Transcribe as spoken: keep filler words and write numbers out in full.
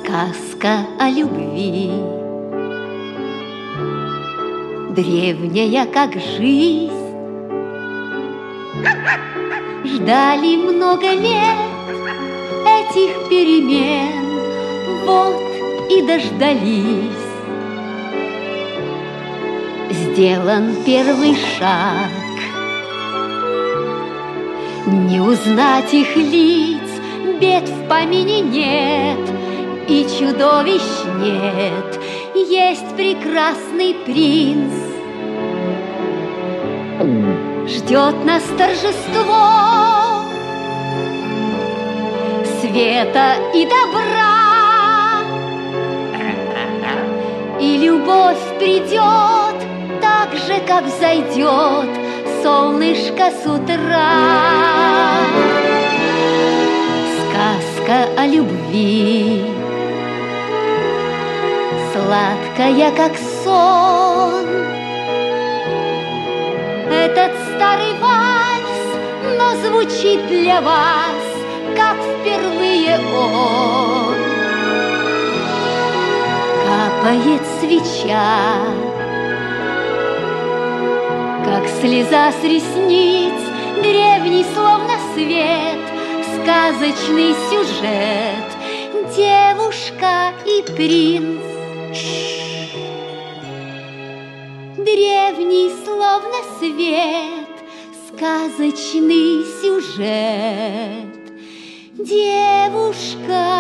Сказка о любви, древняя, как жизнь. Ждали много лет этих перемен, вот и дождались. Сделан первый шаг, не узнать их лиц, бед в помине нет, и чудовищ нет, есть прекрасный принц. Ждет нас торжество света и добра, и любовь придет так же, как взойдет солнышко с утра. Сказка о любви, сладкая, как сон. Этот старый вальс, но звучит для вас, как впервые он. Капает свеча, как слеза с ресниц, древний, словно свет, сказочный сюжет, девушка и принц. Древний, словно свет, сказочный сюжет, девушка